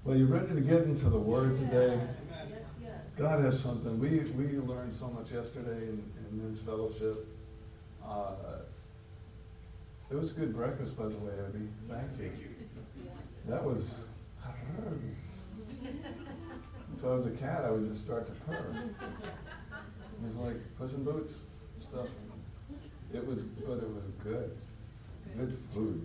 Well, you ready to get into the Word today? Yes. God has something. We learned so much yesterday in men's fellowship. It was a good breakfast, by the way, Abby. Thank you. That was... If I was a cat, I would just start to purr. It was like Puss in Boots stuff. But it was good. Good food.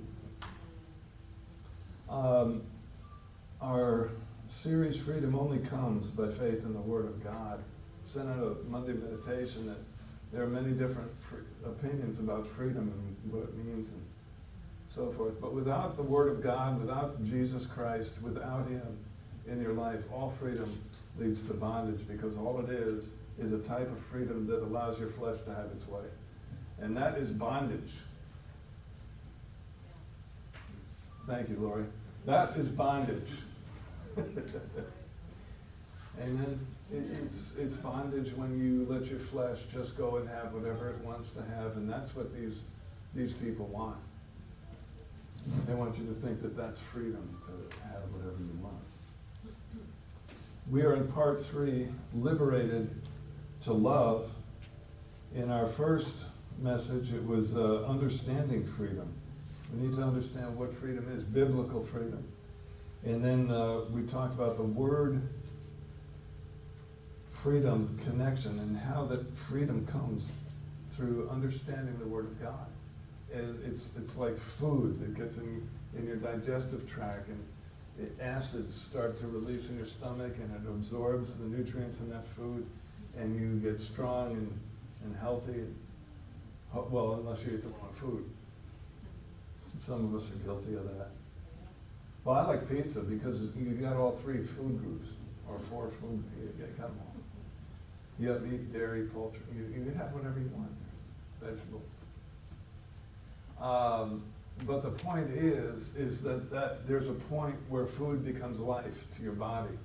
Our series, Freedom Only Comes by Faith in the Word of God, sent out a Monday meditation that there are many different opinions about freedom and what it means and so forth. But without the Word of God, without Jesus Christ, without Him in your life, all freedom leads to bondage, because all it is a type of freedom that allows your flesh to have its way. And that is bondage. Thank you, Lori. That is bondage. Amen. It's bondage when you let your flesh just go and have whatever it wants to have, and that's what these people want. They want you to think that that's freedom, to have whatever you want. We are in part 3, Liberated to Love. In our first message, it was understanding freedom. We need to understand what freedom is, biblical freedom. And then we talked about the word freedom connection and how that freedom comes through understanding the Word of God. It's like food that gets in your digestive tract, and acids start to release in your stomach, and it absorbs the nutrients in that food, and you get strong and healthy. Well, unless you eat the wrong food. Some of us are guilty of that. Well, I like pizza because you got all 3 food groups, or 4 food. You got them all. You have meat, dairy, poultry. You can have whatever you want. Vegetables. But the point is that there's a point where food becomes life to your body,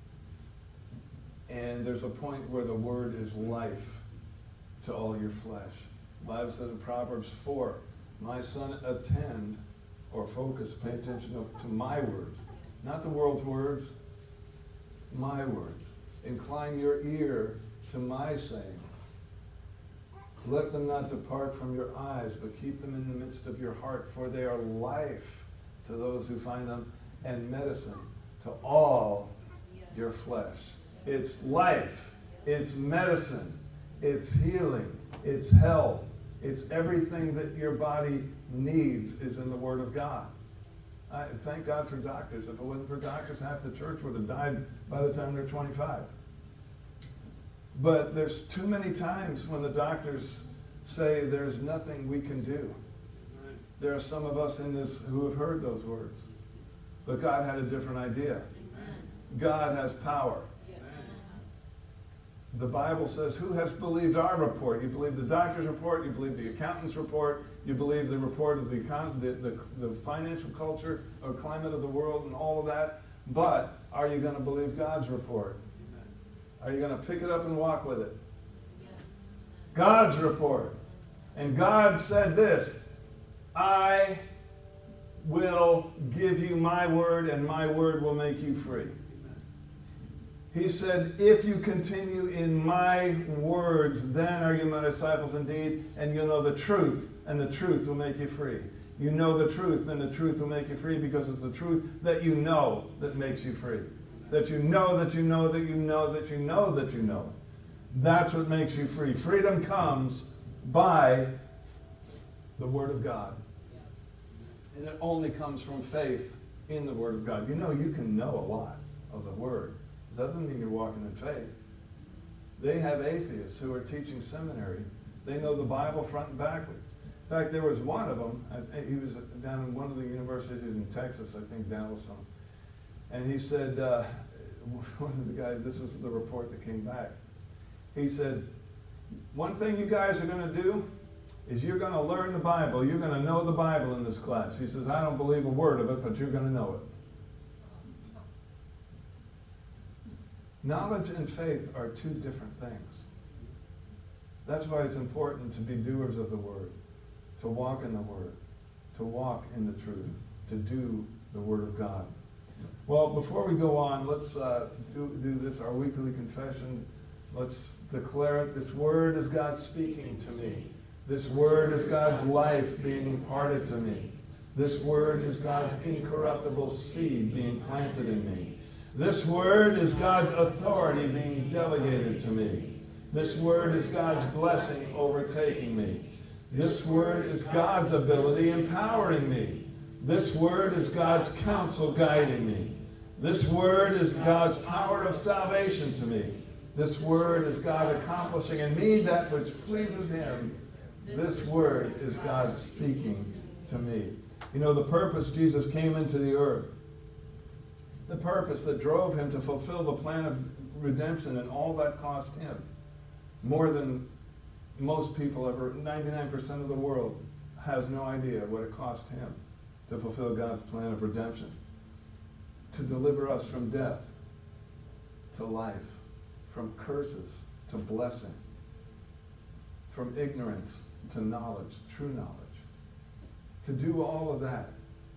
and there's a point where the Word is life to all your flesh. The Bible says in Proverbs 4, "My son, attend," or focus, pay attention to my words. Not the world's words, my words. "Incline your ear to my sayings. Let them not depart from your eyes, but keep them in the midst of your heart, for they are life to those who find them, and medicine to all your flesh." It's life. It's medicine. It's healing. It's health. It's everything that your body needs is in the Word of God. I thank God for doctors. If it wasn't for doctors, half the church would have died by the time they're 25. But there's too many times when the doctors say there's nothing we can do. There are some of us in this who have heard those words. But God had a different idea. God has power. The Bible says, who has believed our report? You believe the doctor's report, you believe the accountant's report, you believe the report of the financial culture or climate of the world and all of that. But are you going to believe God's report? Are you going to pick it up and walk with it? Yes. God's report. And God said this, "I will give you my word, and my word will make you free." He said, "If you continue in my words, then are you my disciples indeed, and you'll know the truth, and the truth will make you free." You know the truth, and the truth will make you free, because it's the truth that you know that makes you free. That you know, that you know, that you know, that you know, that you know. That's what makes you free. Freedom comes by the Word of God. And it only comes from faith in the Word of God. You know, you can know a lot of the Word. It doesn't mean you're walking in faith. They have atheists who are teaching seminary. They know the Bible front and backwards. In fact, there was one of them, he was down in one of the universities in Texas, I think Dallas. And he said, one of the guys, this is the report that came back. He said, "One thing you guys are going to do is you're going to learn the Bible. You're going to know the Bible in this class." He says, "I don't believe a word of it, but you're going to know it." Knowledge and faith are 2 different things. That's why it's important to be doers of the Word, to walk in the Word, to walk in the truth, to do the Word of God. Well, before we go on, let's do this, our weekly confession. Let's declare it. This word is God speaking to me. This word is God's life being imparted to me. This word is God's incorruptible seed being planted in me. This word is God's authority being delegated to me. This word is God's blessing overtaking me. This word is God's ability empowering me. This word is God's counsel guiding me. This word is God's power of salvation to me. This word is God accomplishing in me that which pleases him. This word is God speaking to me. You know, the purpose Jesus came into the earth, the purpose that drove him to fulfill the plan of redemption, and all that cost him more than most people ever. 99% of the world has no idea what it cost him to fulfill God's plan of redemption, to deliver us from death to life, from curses to blessing, from ignorance to knowledge, true knowledge. To do all of that,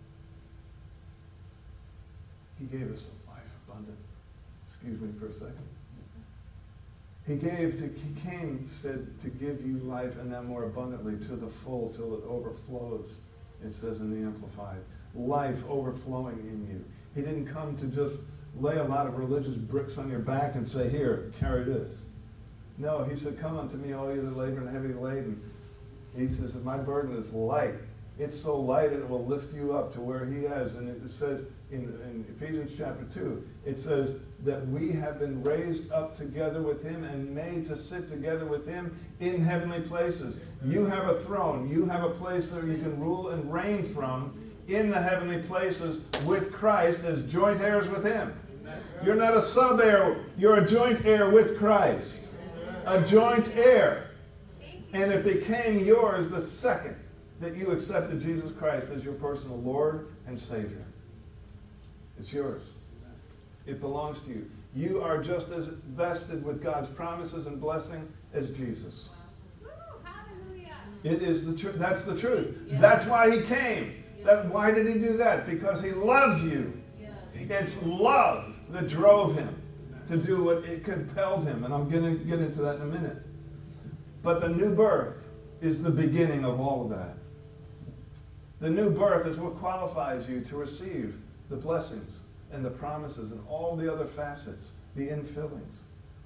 he gave us a life abundant. Excuse me for a second. He came, said, to give you life, and that more abundantly, to the full, till it overflows, it says in the Amplified. Life overflowing in you. He didn't come to just lay a lot of religious bricks on your back and say, here, carry this. No, he said, come unto me, all you that labor and heavy laden. He says, my burden is light. It's so light it will lift you up to where he has. And it says in Ephesians chapter 2, it says that we have been raised up together with him and made to sit together with him in heavenly places. You have a throne. You have a place that you can rule and reign from in the heavenly places with Christ as joint heirs with him. You're not a sub-heir. You're a joint heir with Christ. A joint heir. And it became yours the second that you accepted Jesus Christ as your personal Lord and Savior. It's yours. It belongs to you. You are just as vested with God's promises and blessing as Jesus. Hallelujah. It is the truth. That's the truth. Yes. That's why he came. Why did he do that? Because he loves you. Yes. It's love that drove him to do what it compelled him. And I'm going to get into that in a minute. But the new birth is the beginning of all of that. The new birth is what qualifies you to receive the blessings and the promises and all the other facets, the infillings.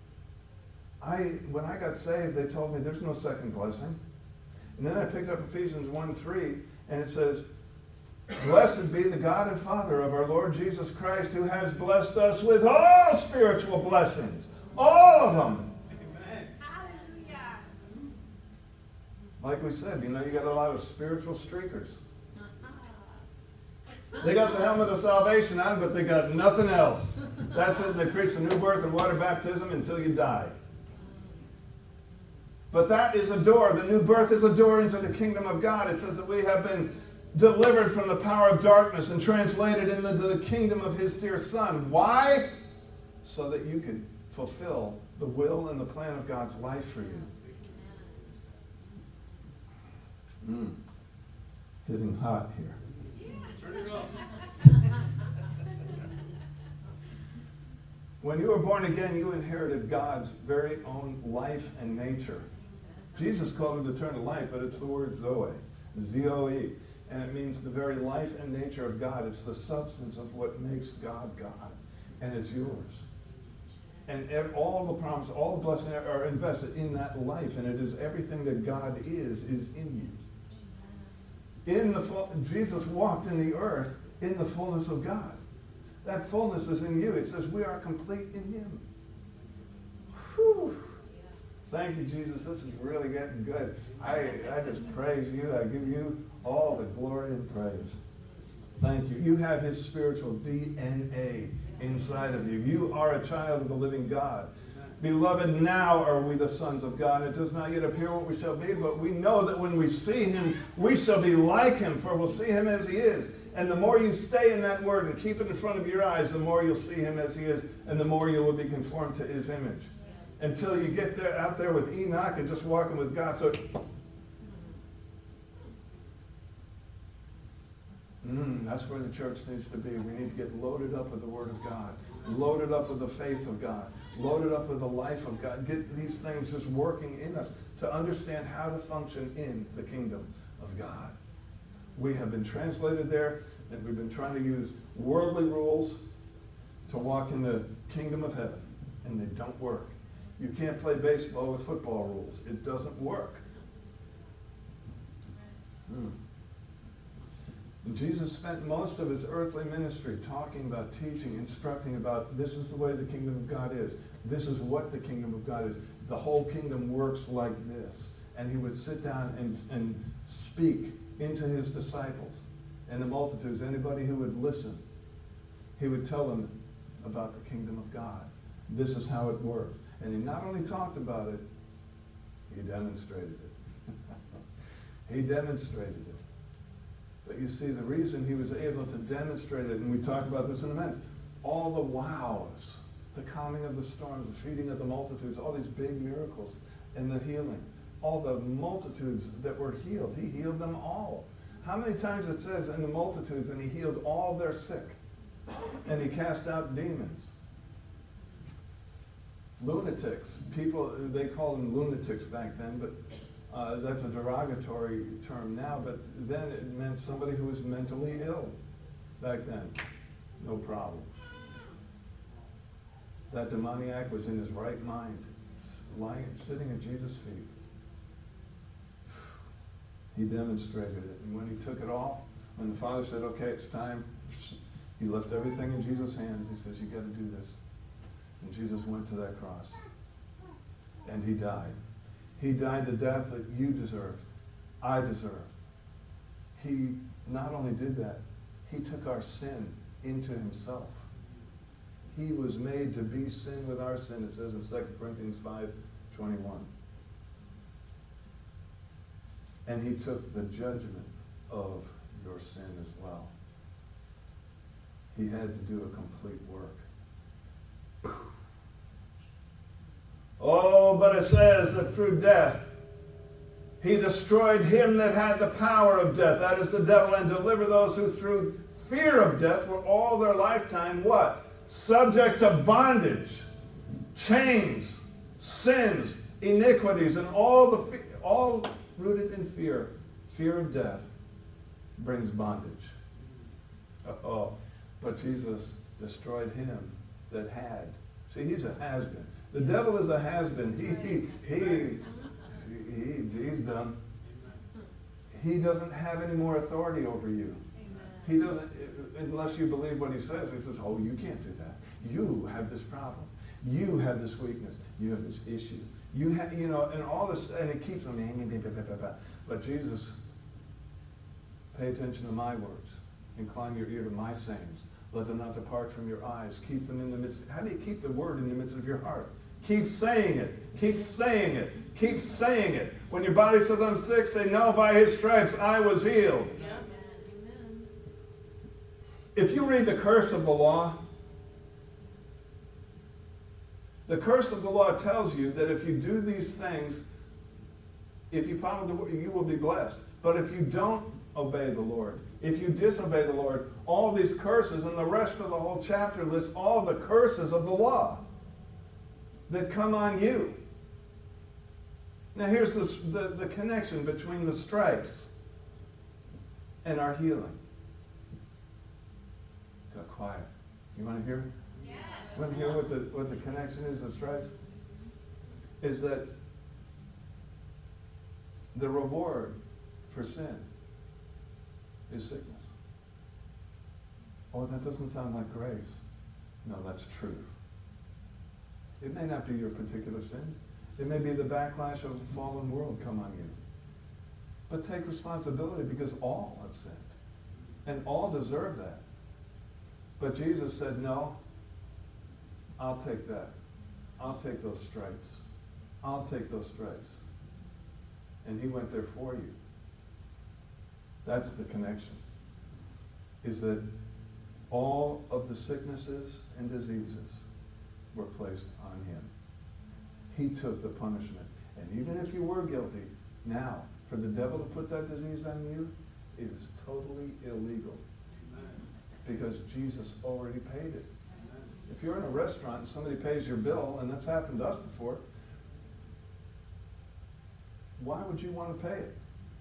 When I got saved, they told me there's no second blessing. And then I picked up Ephesians 1:3, and it says, blessed be the God and Father of our Lord Jesus Christ, who has blessed us with all spiritual blessings. All of them. Amen. Hallelujah. Like we said, you got a lot of spiritual streakers. They got the helmet of salvation on, but they got nothing else. That's it. They preach the new birth and water baptism until you die. But that is a door. The new birth is a door into the kingdom of God. It says that we have been delivered from the power of darkness and translated into the kingdom of his dear Son. Why? So that you can fulfill the will and the plan of God's life for you. Getting hot here. When you were born again, you inherited God's very own life and nature. Jesus called it eternal life, but it's the word Zoe, Z-O-E. And it means the very life and nature of God. It's the substance of what makes God God. And it's yours. And all the promise, all the blessings are invested in that life. And it is everything that God is in you. Jesus walked in the earth in the fullness of God. That fullness is in you. It says we are complete in him. Whew. Thank you, Jesus. This is really getting good. I just praise you. I give you all the glory and praise. Thank you. You have his spiritual DNA inside of you. You are a child of the living God. Beloved, now are we the sons of God. It does not yet appear what we shall be, but we know that when we see him, we shall be like him, for we'll see him as he is. And the more you stay in that word and keep it in front of your eyes, the more you'll see him as he is, and the more you will be conformed to his image. Until you get there, out there with Enoch and just walking with God. So That's where the church needs to be. We need to get loaded up with the Word of God, loaded up with the faith of God, loaded up with the life of God. Get these things just working in us to understand how to function in the kingdom of God. We have been translated there, and we've been trying to use worldly rules to walk in the kingdom of heaven, and they don't work. You can't play baseball with football rules. It doesn't work. And Jesus spent most of his earthly ministry talking about, teaching, instructing about this is the way the kingdom of God is. This is what the kingdom of God is. The whole kingdom works like this. And he would sit down and speak into his disciples and the multitudes, anybody who would listen. He would tell them about the kingdom of God. This is how it worked. And he not only talked about it, he demonstrated it. He demonstrated it. But you see, the reason he was able to demonstrate it, and we talked about this in a minute, all the wows, the calming of the storms, the feeding of the multitudes, all these big miracles, and the healing, all the multitudes that were healed, he healed them all. How many times it says in the multitudes, and he healed all their sick, and he cast out demons. Lunatics, people, they called them lunatics back then, but that's a derogatory term now, but then it meant somebody who was mentally ill back then. No problem. That demoniac was in his right mind, sitting at Jesus' feet. He demonstrated it. And when he took it all, when the Father said, okay, it's time, he left everything in Jesus' hands. He says, you got to do this. And Jesus went to that cross. And he died. He died the death that you deserved, I deserved. He not only did that, he took our sin into himself. He was made to be sin with our sin, it says in 2 Corinthians 5:21. And he took the judgment of your sin as well. He had to do a complete work. Oh, but it says that through death, he destroyed him that had the power of death, that is the devil, and delivered those who through fear of death were all their lifetime, what? Subject to bondage, chains, sins, iniquities, and all rooted in fear. Fear of death brings bondage. But Jesus destroyed him that had. See, he's a has-been. The devil is a has-been. He's done. He doesn't have any more authority over you. He doesn't, unless you believe what he says. He says, oh, you can't do that. You have this problem. You have this weakness. You have this issue. You have, and all this, and it keeps them. But Jesus, pay attention to my words. Incline your ear to my sayings. Let them not depart from your eyes. Keep them in the midst. How do you keep the word in the midst of your heart? Keep saying it. Keep saying it. Keep saying it. When your body says, I'm sick, say, no, by his stripes I was healed. Yeah. If you read the curse of the law tells you that if you do these things, if you follow the word, you will be blessed. But if you don't obey the Lord, if you disobey the Lord, all these curses, and the rest of the whole chapter lists all the curses of the law that come on you. Now here's the connection between the stripes and our healing. Got quiet. You want to hear it? Yeah. You want to hear what the connection is of stripes? Is that the reward for sin is sickness. Oh, that doesn't sound like grace. No, that's truth. It may not be your particular sin. It may be the backlash of a fallen world come on you. But take responsibility, because all have sinned. And all deserve that. But Jesus said, no, I'll take that. I'll take those stripes. I'll take those stripes. And he went there for you. That's the connection. Is that all of the sicknesses and diseases were placed on him. He took the punishment. And even if you were guilty, now, for the devil to put that disease on you is totally illegal. because Jesus already paid it. If you're in a restaurant and somebody pays your bill, and that's happened to us before, why would you want to pay it?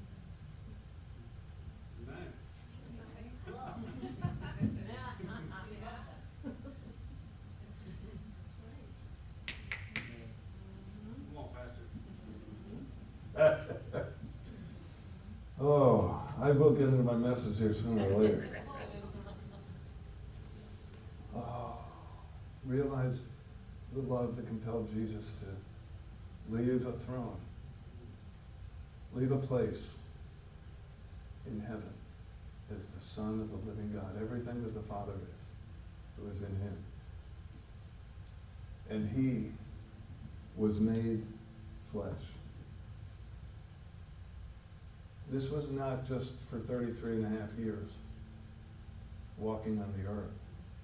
Oh, I will get into my message here sooner or later. Oh, realize the love that compelled Jesus to leave a throne, leave a place in heaven as the Son of the living God. Everything that the Father is, it was in him. And he was made flesh. This was not just for 33 and a half years walking on the earth.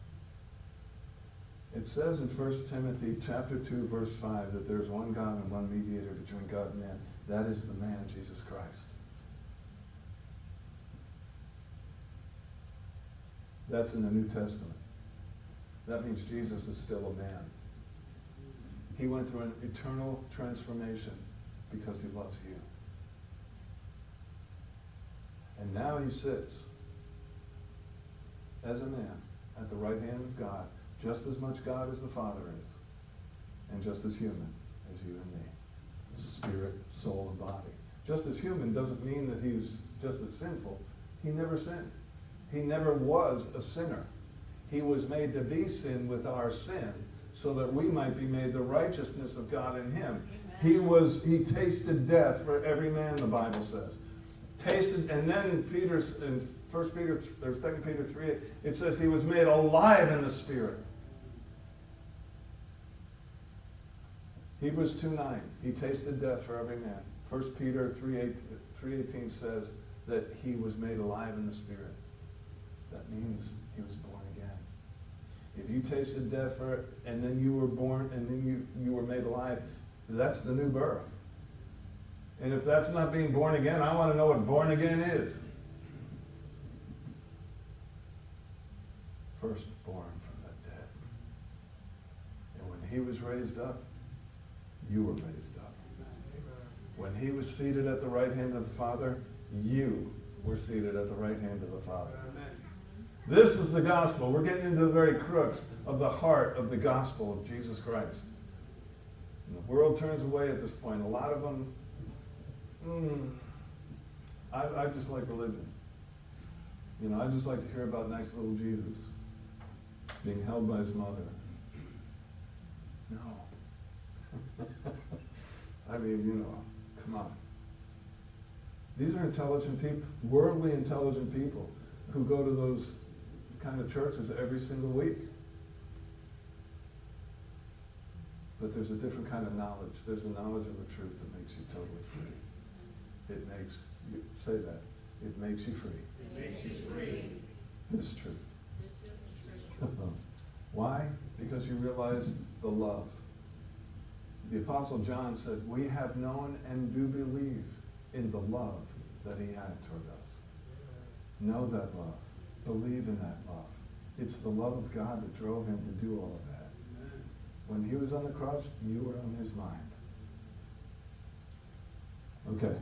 It says in 1 Timothy chapter 2, verse 5, that there's one God and one mediator between God and man. That is the man, Jesus Christ. That's in the New Testament. That means Jesus is still a man. He went through an eternal transformation because he loves you. And now he sits as a man at the right hand of God, just as much God as the Father is, and just as human as you and me. Spirit, soul, and body. Just as human doesn't mean that he's just as sinful. He never sinned. He never was a sinner. He was made to be sin with our sin, so that we might be made the righteousness of God in him. He tasted death for every man, the Bible says. Tasted, and then in 2 Peter 3, it says he was made alive in the Spirit. Hebrews 2:9, he tasted death for every man. 1 Peter 3:18 says that he was made alive in the Spirit. That means he was born again. If you tasted death and then you were born, and then you were made alive, that's the new birth. And if that's not being born again, I want to know what born again is. Firstborn from the dead. And when he was raised up, you were raised up. When he was seated at the right hand of the Father, you were seated at the right hand of the Father. This is the gospel. We're getting into the very crux of the heart of the gospel of Jesus Christ. And the world turns away at this point. A lot of them, I just like religion. I just like to hear about nice little Jesus being held by his mother. No. I mean, come on. These are intelligent people, worldly intelligent people, who go to those kind of churches every single week. But there's a different kind of knowledge. There's a knowledge of the truth that makes you totally free. It makes you, say that, it makes you free. It makes you free. This truth. Why? Because you realize the love. The Apostle John said, we have known and do believe in the love that he had toward us. Know that love. Believe in that love. It's the love of God that drove him to do all of that. When he was on the cross, you were on his mind. Okay.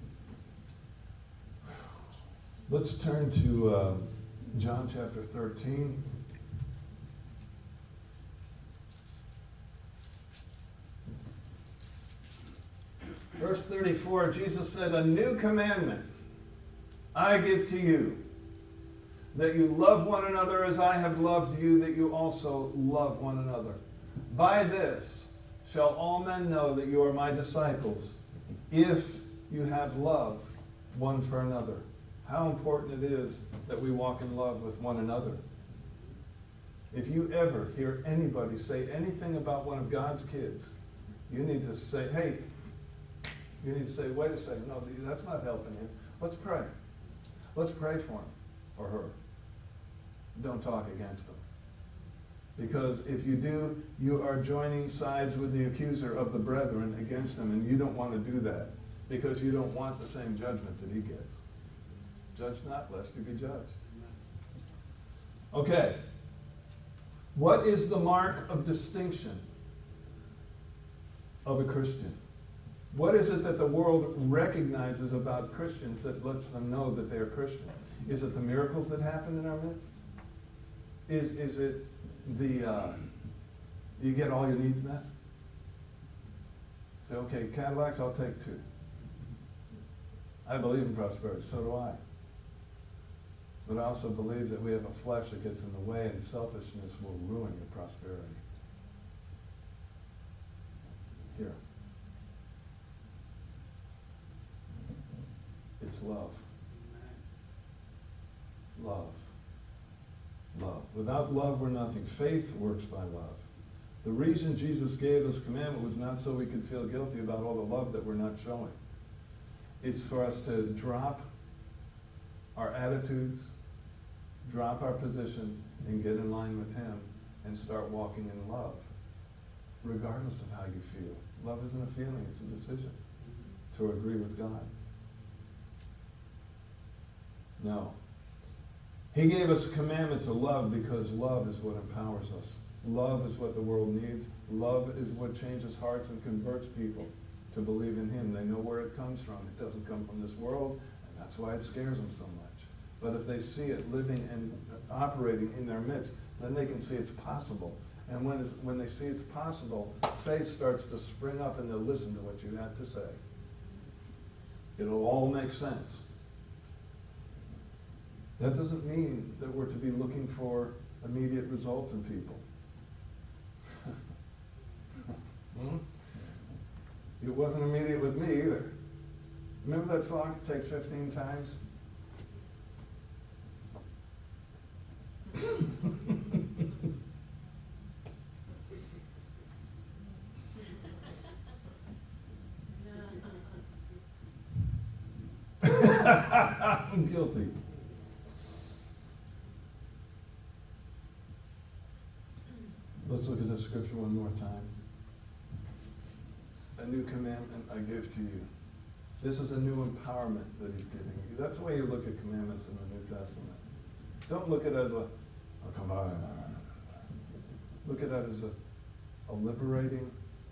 Let's turn to John chapter 13. Verse 34, Jesus said, a new commandment I give to you, that you love one another as I have loved you, that you also love one another. By this shall all men know that you are my disciples, if you have love one for another. How important it is that we walk in love with one another. If you ever hear anybody say anything about one of God's kids, you need to say, hey, you need to say, wait a second, no, that's not helping you. Let's pray. Let's pray for him or her. Don't talk against them. Because if you do, you are joining sides with the accuser of the brethren against them, and you don't want to do that because you don't want the same judgment that he gets. Judge not, lest you be judged. Okay. What is the mark of distinction of a Christian? What is it that the world recognizes about Christians that lets them know that they are Christians? Is it the miracles that happen in our midst? Is it the, you get all your needs met? Say, okay, Cadillacs, I'll take 2. I believe in prosperity, so do I. But I also believe that we have a flesh that gets in the way, and selfishness will ruin your prosperity. Here. It's love. Love. Love. Without love, we're nothing. Faith works by love. The reason Jesus gave us commandment was not so we could feel guilty about all the love that we're not showing. It's for us to drop our attitudes, drop our position, and get in line with Him and start walking in love, regardless of how you feel. Love isn't a feeling, it's a decision to agree with God. No. He gave us a commandment to love because love is what empowers us. Love is what the world needs. Love is what changes hearts and converts people to believe in Him. They know where it comes from. It doesn't come from this world, and that's why it scares them so much. But if they see it living and operating in their midst, then they can see it's possible. And when they see it's possible, faith starts to spring up and they'll listen to what you have to say. It'll all make sense. That doesn't mean that we're to be looking for immediate results in people. It wasn't immediate with me either. Remember that song, It Takes 15 Times? I'm guilty. Let's look at the scripture one more time. A new commandment I give to you. This is a new empowerment that He's giving you. That's the way you look at commandments in the New Testament. Don't look at it as a, oh, come on. Look at it as a liberating,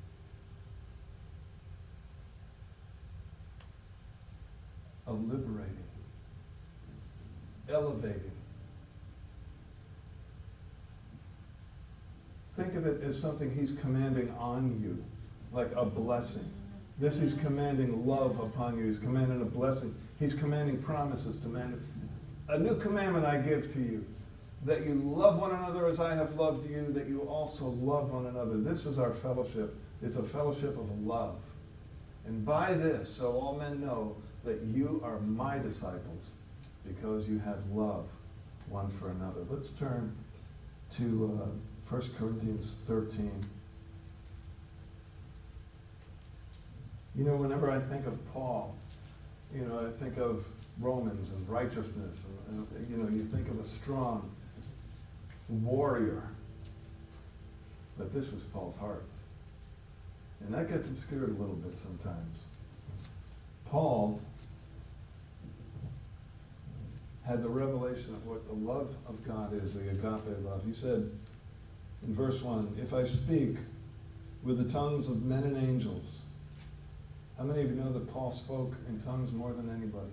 elevating. Think of it as something He's commanding on you, like a blessing. This He's commanding love upon you. He's commanding a blessing. He's commanding promises to man. A new commandment I give to you, that you love one another as I have loved you, that you also love one another. This is our fellowship. It's a fellowship of love. And by this, so all men know that you are my disciples, because you have love one for another. Let's turn to 1 Corinthians 13. You know, whenever I think of Paul, you know, I think of Romans and righteousness. And you know, you think of a strong warrior. But this was Paul's heart. And that gets obscured a little bit sometimes. Paul had the revelation of what the love of God is, the agape love. He said in verse 1, if I speak with the tongues of men and angels. How many of you know that Paul spoke in tongues more than anybody?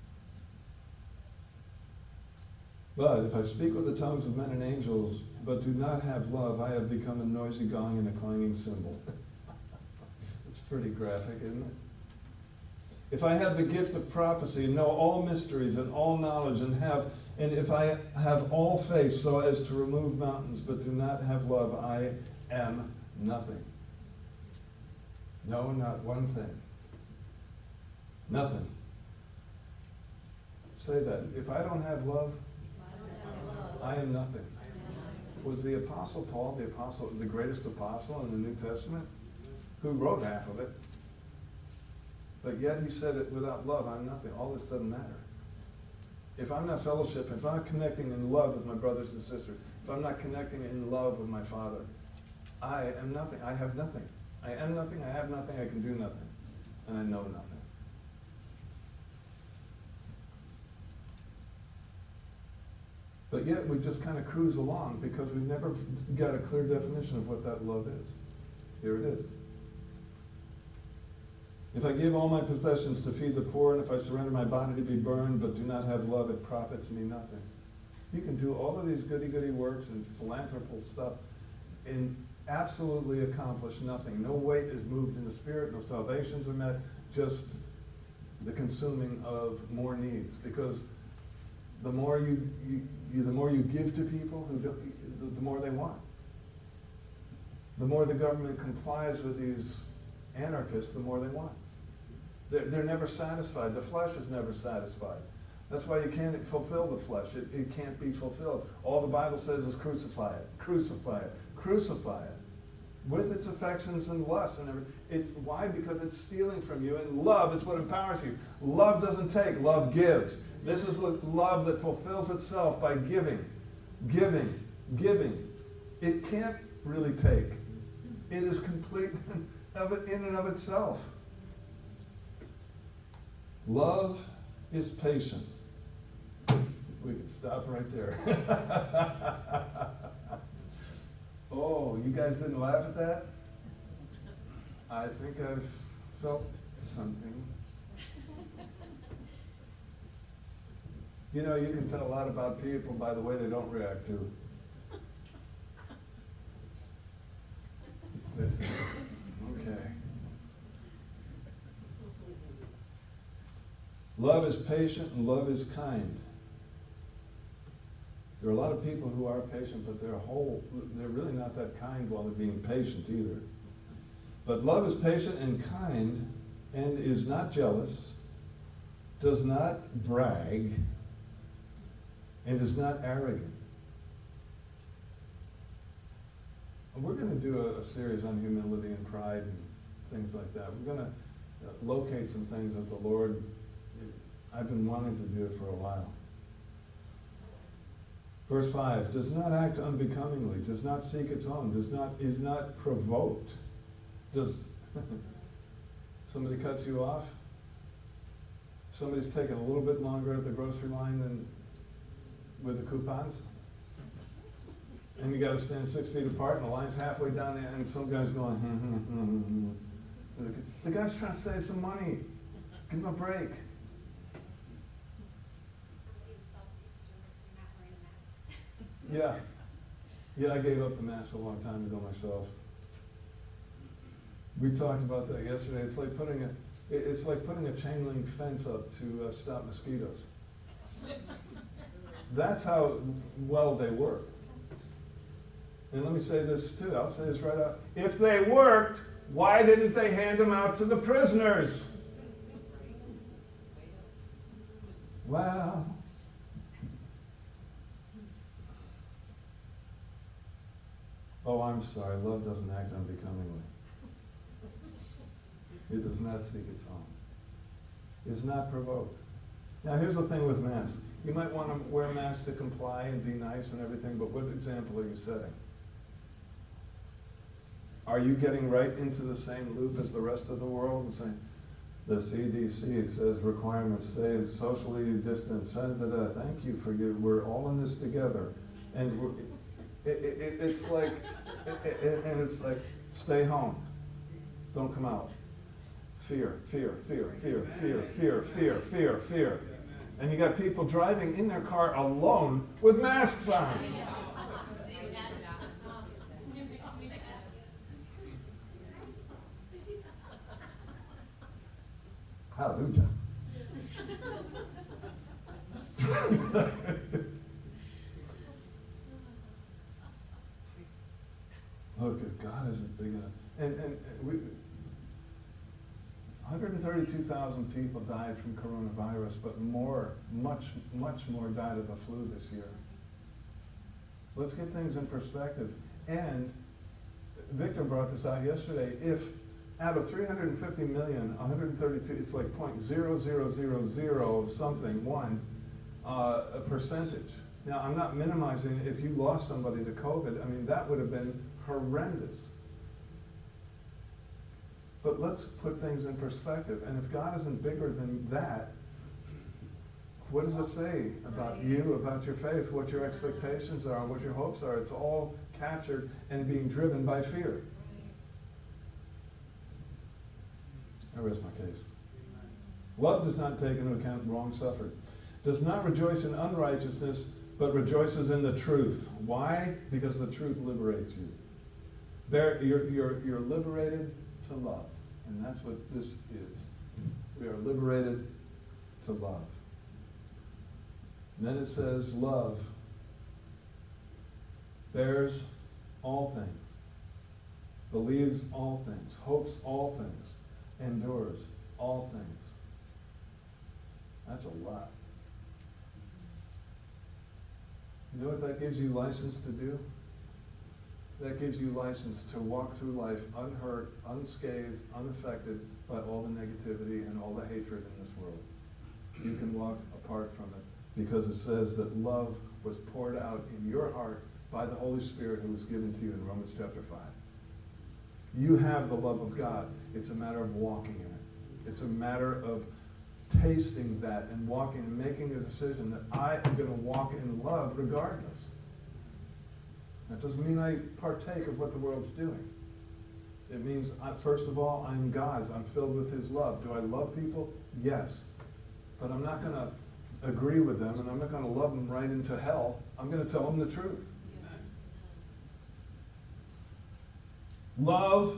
But if I speak with the tongues of men and angels, but do not have love, I have become a noisy gong and a clanging cymbal. It's pretty graphic, isn't it? If I have the gift of prophecy and know all mysteries and all knowledge and if I have all faith so as to remove mountains, but do not have love, I am nothing. No, not one thing. Nothing. Say that. If I don't have love, I am nothing. Was the Apostle Paul the greatest apostle in the New Testament? Who wrote half of it? But yet he said it, without love, I'm nothing. All this doesn't matter. If I'm not fellowshipping, if I'm not connecting in love with my brothers and sisters, if I'm not connecting in love with my Father, I am nothing. I have nothing. I am nothing. I have nothing. I can do nothing. And I know nothing. But yet we just kind of cruise along because we've never got a clear definition of what that love is. Here it is. If I give all my possessions to feed the poor, and if I surrender my body to be burned, but do not have love, it profits me nothing. You can do all of these goody-goody works and philanthropical stuff and absolutely accomplish nothing. No weight is moved in the spirit, no salvations are met, just the consuming of more needs. Because the more the more you give to people, the more they want. The more the government complies with these anarchists, the more they want. They're never satisfied. The flesh is never satisfied. That's why you can't fulfill the flesh. It can't be fulfilled. All the Bible says is crucify it, crucify it, crucify it. With its affections and lusts and everything. Why? Because it's stealing from you, and love is what empowers you. Love doesn't take, love gives. This is the love that fulfills itself by giving, giving, giving. It can't really take. It is complete in and of itself. Love is patient. We can stop right there. Oh, you guys didn't laugh at that? I think I've felt something. You know, you can tell a lot about people by the way they don't react to. Listen. Okay. Love is patient and love is kind. There are a lot of people who are patient, but they're really not that kind while they're being patient either. But love is patient and kind and is not jealous, does not brag, and is not arrogant. We're going to do a series on humility and pride and things like that. We're going to locate some things that the Lord, I've been wanting to do it for a while. Verse 5, does not act unbecomingly, does not seek its own, is not provoked. Does somebody cuts you off? Somebody's taking a little bit longer at the grocery line than with the coupons? And you got to stand 6 feet apart, and the line's halfway down there, and some guy's going, The guy's trying to save some money. Give him a break. Yeah. Yeah, I gave up the mask a long time ago myself. We talked about that yesterday. It's like putting a chain link fence up to stop mosquitoes. That's how well they work. And let me say this too. I'll say this right out. If they worked, why didn't they hand them out to the prisoners? Well, oh, I'm sorry. Love doesn't act unbecomingly. It does not seek its own. It's not provoked. Now, here's the thing with masks. You might want to wear a mask to comply and be nice and everything, but what example are you setting? Are you getting right into the same loop as the rest of the world and saying, the CDC says requirements say socially distance, thank you for you, we're all in this together. And it's like, stay home, don't come out. Fear, fear, fear, fear, fear, fear, fear, fear, fear. And you got people driving in their car alone with masks on. Hallelujah. Oh, because God isn't big enough. And we, 132,000 people died from coronavirus, but much more died of the flu this year. Let's get things in perspective. And Victor brought this out yesterday. If out of 350 million, 132, it's like 0.0000 something, a percentage. Now, I'm not minimizing it. If you lost somebody to COVID, I mean, that would have been horrendous. But let's put things in perspective. And if God isn't bigger than that, What does it say about you, about your faith, what your expectations are, what your hopes are? It's all captured and being driven by fear. I rest my case. Love does not take into account wrong suffered. Does not rejoice in unrighteousness, but rejoices in the truth. Why? Because the truth liberates you. You're liberated to love. And that's what this is. We are liberated to love. And then it says, love bears all things, believes all things, hopes all things, endures all things. That's a lot. You know what that gives you license to do? That gives you license to walk through life unhurt, unscathed, unaffected by all the negativity and all the hatred in this world. You can walk apart from it because it says that love was poured out in your heart by the Holy Spirit who was given to you in Romans chapter 5. You have the love of God. It's a matter of walking in it. It's a matter of tasting that and walking and making a decision that I am going to walk in love regardless. That doesn't mean I partake of what the world's doing. It means, first of all, I'm God's. I'm filled with His love. Do I love people? Yes. But I'm not going to agree with them, and I'm not going to love them right into hell. I'm going to tell them the truth. Yes. Love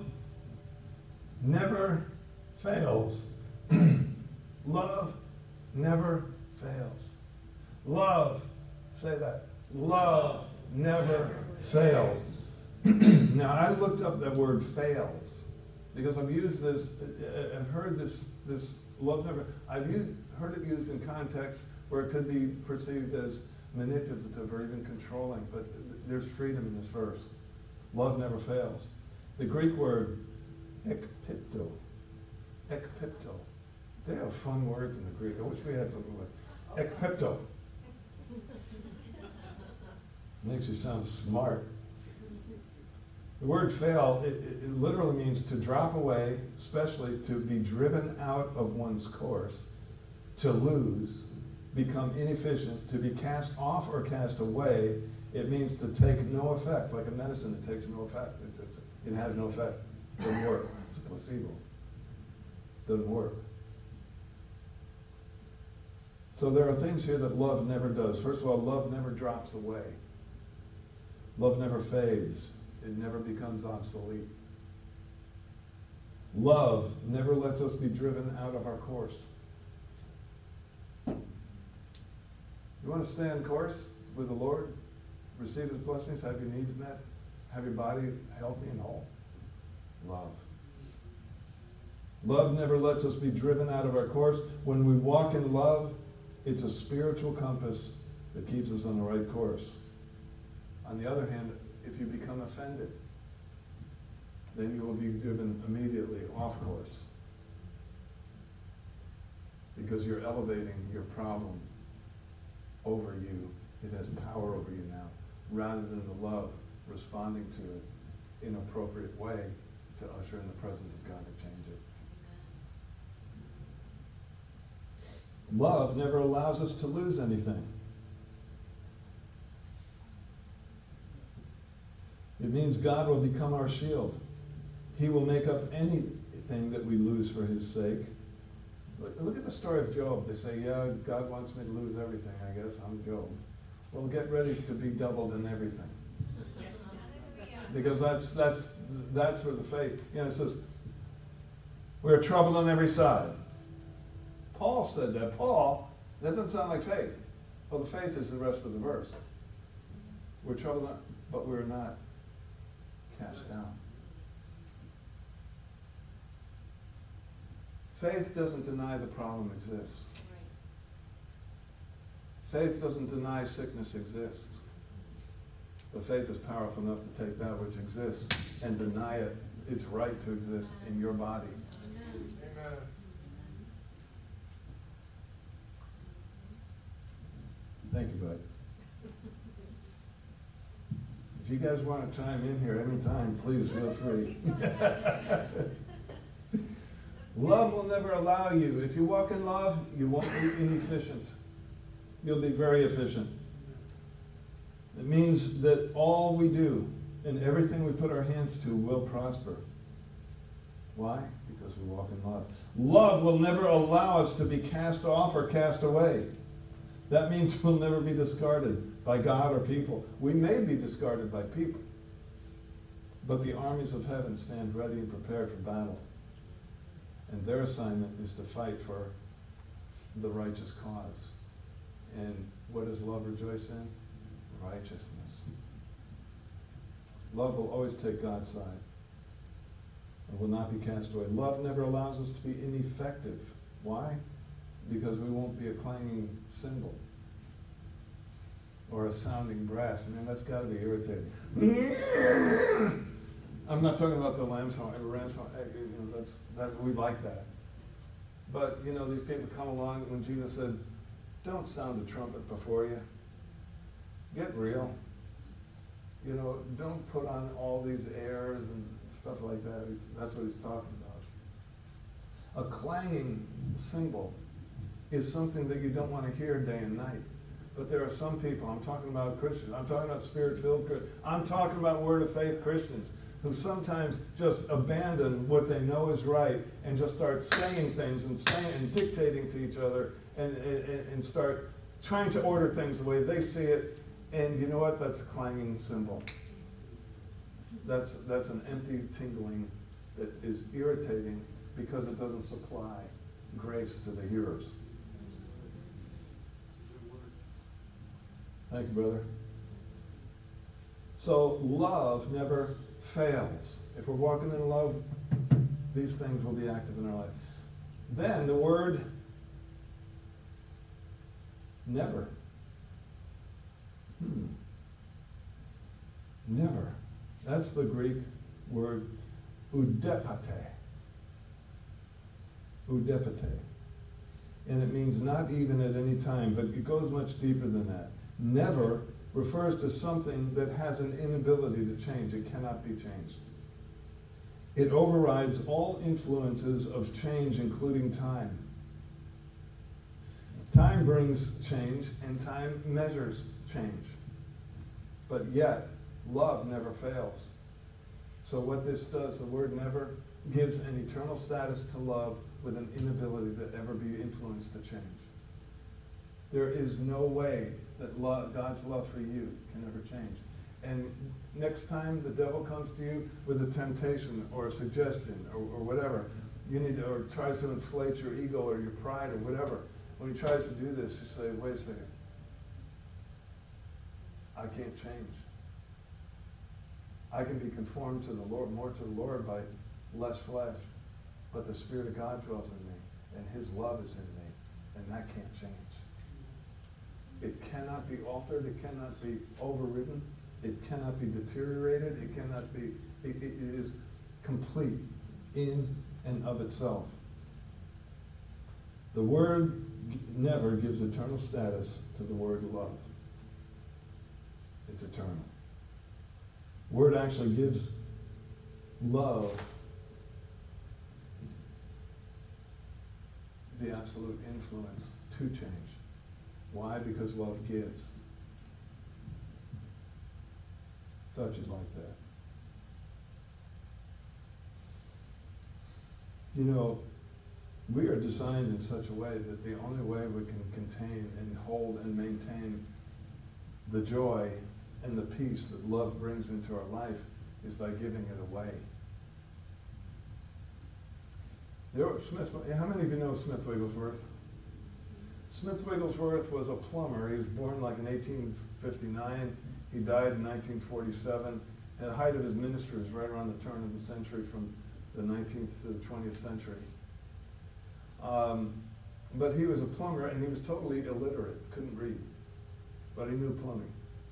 never fails. Love never fails. Love, say that. Love never fails. Now, I looked up that word fails because I've used this, I've heard this love never, heard it used in context where it could be perceived as manipulative or even controlling, but there's freedom in this verse. Love never fails. The Greek word ekpipto. They have fun words in the Greek. I wish we had something like ekpipto. Makes you sound smart. The word fail, it literally means to drop away, especially to be driven out of one's course, to lose, become inefficient, to be cast off or cast away. It means to take no effect, like a medicine that takes no effect. It has no effect. It doesn't work. It's a placebo. It doesn't work. So there are things here that love never does. First of all, love never drops away. Love never fades. It never becomes obsolete. Love never lets us be driven out of our course. You want to stay on course with the Lord? Receive His blessings, have your needs met, have your body healthy and whole? Love. Love never lets us be driven out of our course. When we walk in love, it's a spiritual compass that keeps us on the right course. On the other hand, if you become offended, then you will be driven immediately off course because you're elevating your problem over you. It has power over you now, rather than the love responding to it in an appropriate way to usher in the presence of God to change it. Love never allows us to lose anything. It means God will become our shield. He will make up anything that we lose for His sake. Look at the story of Job. They say, yeah, God wants me to lose everything, I guess. I'm Job. Well, get ready to be doubled in everything. Because that's where the faith, it says, we're troubled on every side. Paul said that. That doesn't sound like faith. Well, the faith is the rest of the verse. We're troubled, but we're not cast down. Faith doesn't deny the problem exists. Faith doesn't deny sickness exists. But faith is powerful enough to take that which exists and deny it its right to exist in your body. Amen. Thank you, bud. If you guys want to chime in here anytime, please feel free. Love will never allow you. If you walk in love, you won't be inefficient. you'll be very efficient. It means that all we do and everything we put our hands to will prosper. Why? Because we walk in love. Love will never allow us to be cast off or cast away. That means we'll never be discarded by God or people. We may be discarded by people, but the armies of heaven stand ready and prepared for battle. And their assignment is to fight for the righteous cause. And what does love rejoice in? Righteousness. Love will always take God's side and will not be cast away. Love never allows us to be ineffective. Why? Because we won't be a clanging cymbal or a sounding brass. Man, that's got to be irritating. I'm not talking about the ram's horn. We like that. But, these people come along when Jesus said, don't sound the trumpet before you. Get real. Don't put on all these airs and stuff like that. That's what he's talking about. A clanging cymbal is something that you don't want to hear day and night. But there are some people, I'm talking about Christians, I'm talking about Spirit-filled Christians, I'm talking about Word of Faith Christians, who sometimes just abandon what they know is right and just start saying things and dictating to each other and start trying to order things the way they see it. And you know what? That's a clanging cymbal. That's an empty tingling that is irritating because it doesn't supply grace to the hearers. Thank you, brother. So love never fails. If we're walking in love, these things will be active in our life. Then the word never. Never. That's the Greek word udepate. Udepate. And it means not even at any time, but it goes much deeper than that. Never refers to something that has an inability to change. It cannot be changed. It overrides all influences of change, including time. Time brings change, and time measures change. But yet, love never fails. So what this does, the word never, gives an eternal status to love with an inability to ever be influenced to change. There is no way that God's love for you can ever change. And next time the devil comes to you with a temptation or a suggestion or whatever, or tries to inflate your ego or your pride or whatever, when he tries to do this, you say, wait a second. I can't change. I can be conformed to the Lord, more to the Lord by less flesh. But the Spirit of God dwells in me, and His love is in me, and that can't change. It cannot be altered. It cannot be overridden. It cannot be deteriorated. It cannot be, it is complete in and of itself. The word never gives eternal status to the word love. It's eternal. Word actually gives love the absolute influence to change. Why? Because love gives. Thought you'd like that. We are designed in such a way that the only way we can contain and hold and maintain the joy and the peace that love brings into our life is by giving it away. How many of you know Smith Wigglesworth? Smith Wigglesworth was a plumber. He was born like in 1859. He died in 1947. And the height of his ministry was right around the turn of the century, from the 19th to the 20th century. But he was a plumber, and he was totally illiterate, couldn't read. But he knew plumbing.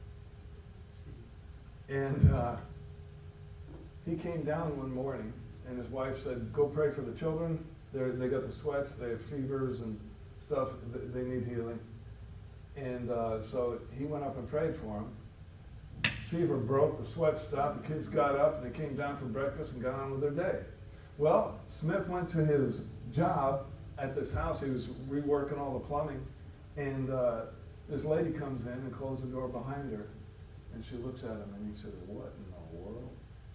And he came down one morning, and his wife said, go pray for the children. They got the sweats, they have fevers and stuff, they need healing. And so he went up and prayed for them. Fever broke, the sweat stopped, the kids got up, and they came down for breakfast and got on with their day. Well, Smith went to his job at this house. He was reworking all the plumbing, and This lady comes in and closes the door behind her, and she looks at him, and he says, "What in the world?"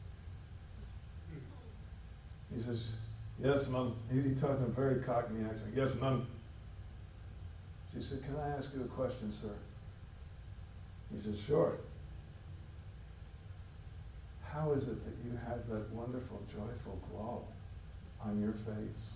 He says, "Yes, Mom." He talked in a very Cockney accent. "Yes, Mom." She said, "Can I ask you a question, sir?" He said, "Sure." "How is it that you have that wonderful, joyful glow on your face?"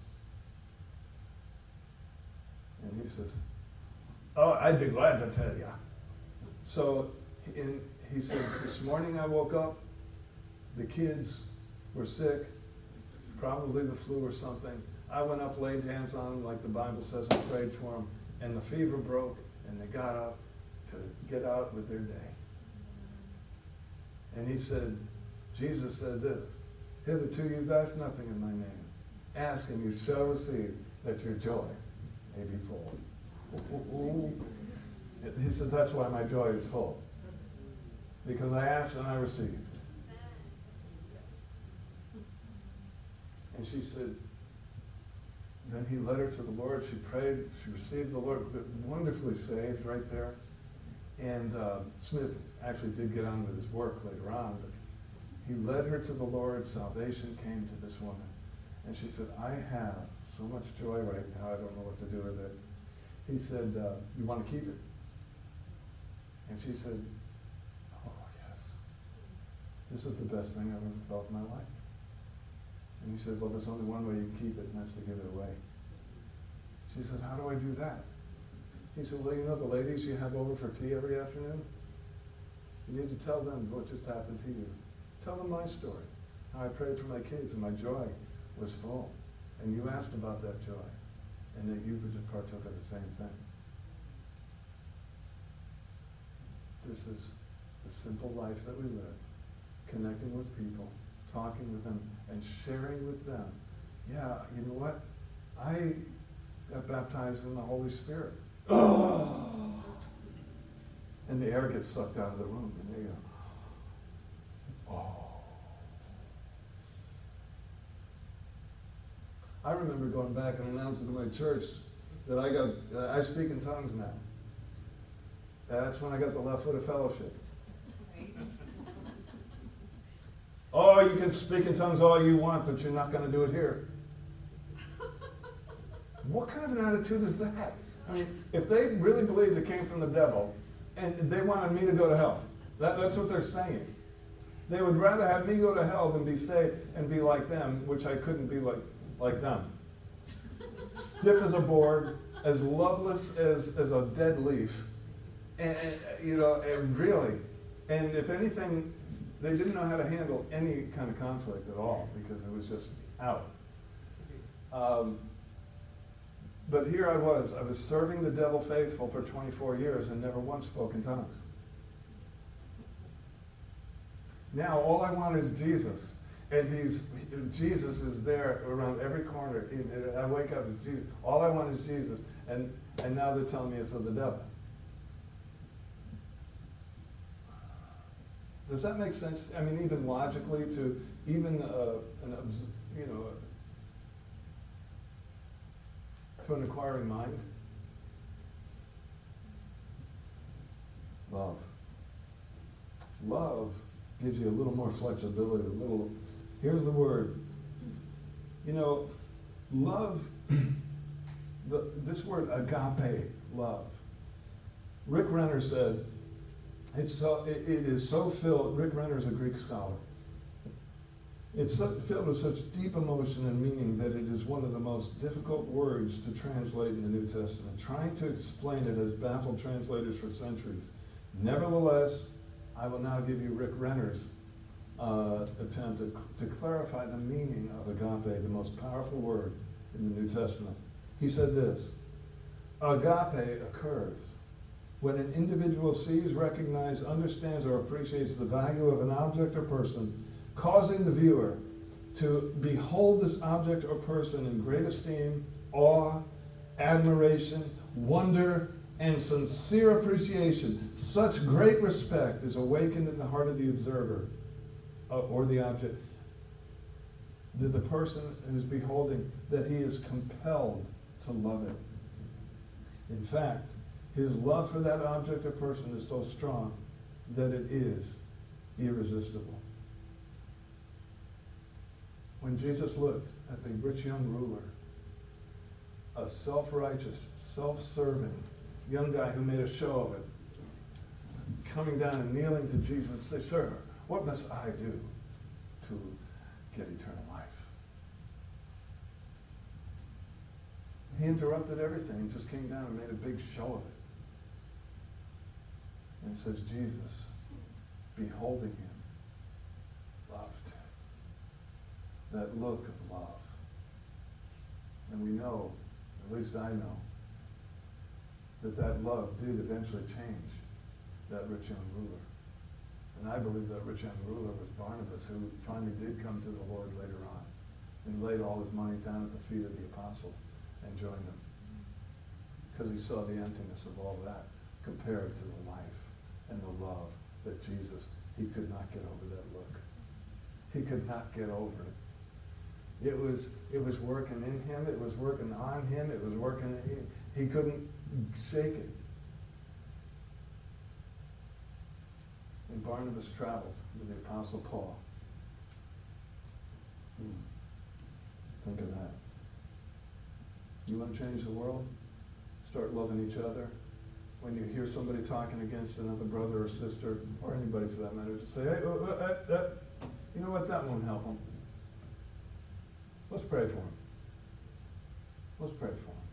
And he says, "Oh, I'd be glad to tell you." So he said, "This morning I woke up, the kids were sick, probably the flu or something. I went up, laid hands on them like the Bible says, and prayed for them, and the fever broke, and they got up to get out with their day." And he said, Jesus said this, "Hitherto you've asked nothing in my name. Ask and you shall receive, that your joy may be full." He said, "That's why my joy is full. Because I asked and I received." And she said, then he led her to the Lord. She prayed. She received the Lord, wonderfully saved right there. And Smith actually did get on with his work later on, but he led her to the Lord. Salvation came to this woman. And she said, "I have so much joy right now, I don't know what to do with it." He said, "You want to keep it?" And she said, "Oh, yes. This is the best thing I've ever felt in my life." And he said, "Well, there's only one way you can keep it, and that's to give it away." She said, "How do I do that?" He said, "Well, you know the ladies you have over for tea every afternoon? You need to tell them what just happened to you. Tell them my story, how I prayed for my kids and my joy was full. And you asked about that joy, and that you just partook of the same thing." This is the simple life that we live, connecting with people, talking with them, and sharing with them. Yeah, you know what? I got baptized in the Holy Spirit. Oh! And the air gets sucked out of the room, and they go, "Oh." I remember going back and announcing to my church that I speak in tongues now. That's when I got the left foot of fellowship. "Oh, you can speak in tongues all you want, but you're not going to do it here." What kind of an attitude is that? I mean, if they really believed it came from the devil, and they wanted me to go to hell, that's what they're saying. They would rather have me go to hell than be saved and be like them, which I couldn't be like them. Stiff as a board, as loveless as a dead leaf, and really, and if anything, they didn't know how to handle any kind of conflict at all because it was just out. But here I was serving the devil faithful for 24 years and never once spoke in tongues. Now all I want is Jesus. And Jesus is there around every corner. I wake up, it's Jesus. All I want is Jesus. And now they're telling me it's of the devil. Does that make sense? I mean, even logically, to even to an inquiring mind? Love. Love gives you a little more flexibility, here's the word. Love, this word agape, love. Rick Renner said, it is so filled, Rick Renner is a Greek scholar. It's filled with such deep emotion and meaning that it is one of the most difficult words to translate in the New Testament. Trying to explain it has baffled translators for centuries. Nevertheless, I will now give you Rick Renner's attempt to clarify the meaning of agape, the most powerful word in the New Testament. He said this: agape occurs when an individual sees, recognizes, understands, or appreciates the value of an object or person, causing the viewer to behold this object or person in great esteem, awe, admiration, wonder, and sincere appreciation. Such great respect is awakened in the heart of the observer or the object, the person who's beholding, that he is compelled to love it. In fact, His love for that object or person is so strong that it is irresistible. When Jesus looked at the rich young ruler, a self-righteous, self-serving young guy who made a show of it, coming down and kneeling to Jesus and say, "Sir, what must I do to get eternal life?" He interrupted everything and just came down and made a big show of it. And it says, Jesus, beholding him, loved. That look of love. And we know, at least I know, that love did eventually change that rich young ruler. And I believe that rich young ruler was Barnabas, who finally did come to the Lord later on and laid all his money down at the feet of the apostles and joined them. Because he saw the emptiness of all that compared to the life and the love that Jesus, he could not get over that look. He could not get over it. It was working in him. It was working on him. It was working. He couldn't shake it. And Barnabas traveled with the Apostle Paul. Think of that. You want to change the world? Start loving each other. When you hear somebody talking against another brother or sister, or anybody for that matter, just say, "Hey, you know what? That won't help them. Let's pray for him. Let's pray for him."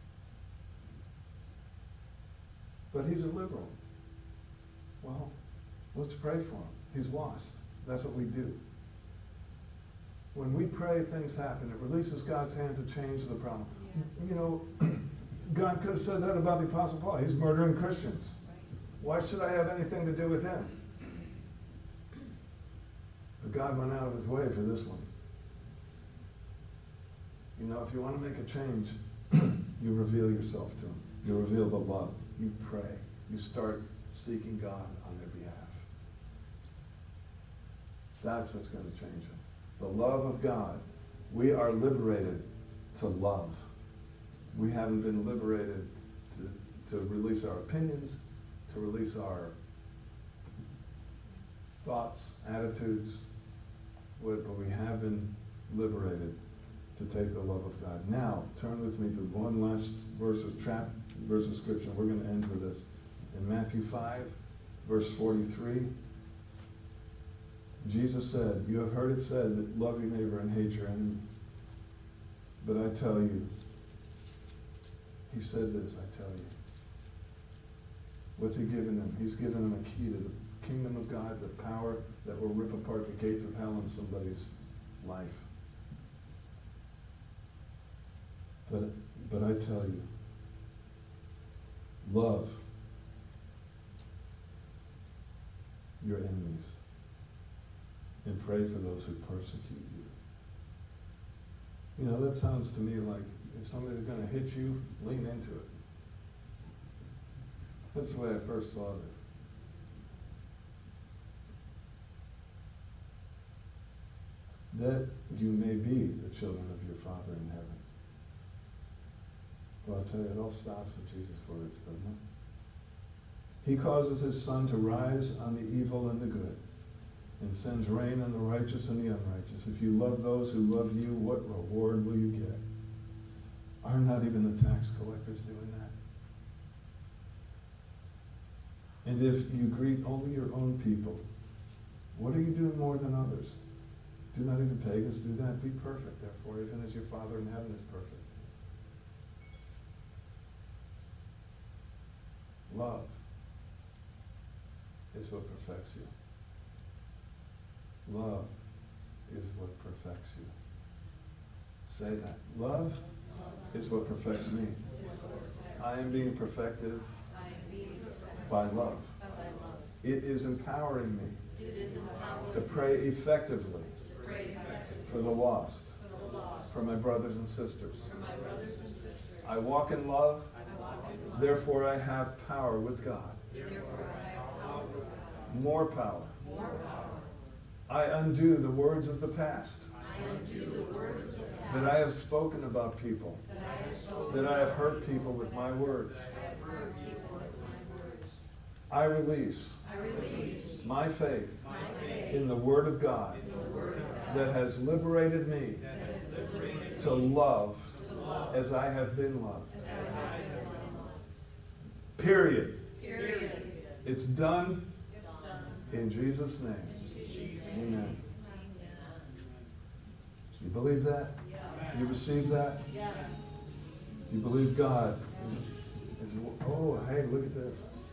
But he's a liberal. Well, let's pray for him. He's lost. That's what we do. When we pray, things happen. It releases God's hand to change the problem. Yeah. You know, God could have said that about the Apostle Paul. He's murdering Christians. Why should I have anything to do with him? But God went out of his way for this one. You know, if you want to make a change, you reveal yourself to him. You reveal the love. You pray. You start seeking God on their behalf. That's what's going to change them. The love of God. We are liberated to love. We haven't been liberated to release our opinions, to release our thoughts, attitudes, but we have been liberated to take the love of God. Now, turn with me to one last verse of Scripture. We're going to end with this. In Matthew 5, verse 43, Jesus said, "You have heard it said that love your neighbor and hate your enemy. But I tell you," he said this, "I tell you." What's he given them? He's given them a key to the kingdom of God, the power that will rip apart the gates of hell in somebody's life. But I tell you, love your enemies and pray for those who persecute you. You know, that sounds to me like if somebody's going to hit you, lean into it. That's the way I first saw this. That you may be the children of your Father in heaven. Well, I'll tell you, it all stops with Jesus' words, doesn't it? He causes his sun to rise on the evil and the good, and sends rain on the righteous and the unrighteous. If you love those who love you, what reward will you get? Are not even the tax collectors doing that? And if you greet only your own people, what are you doing more than others? Do not even pagans do that? Be perfect, therefore, even as your Father in heaven is perfect. Love is what perfects you. Love is what perfects you. Say that. Love is what perfects me. I am being perfected by love. It is empowering me to pray effectively for the lost, for my brothers and sisters. I walk in love, therefore I have power with God. More power. I undo the words of the past that I have spoken about people, that I have hurt people with my words. I release my faith in the Word of God that has liberated me to love as I have been loved. Period. It's done in Jesus' name. Amen. You believe that? You receive that? Do you believe God? Oh, hey, look at this.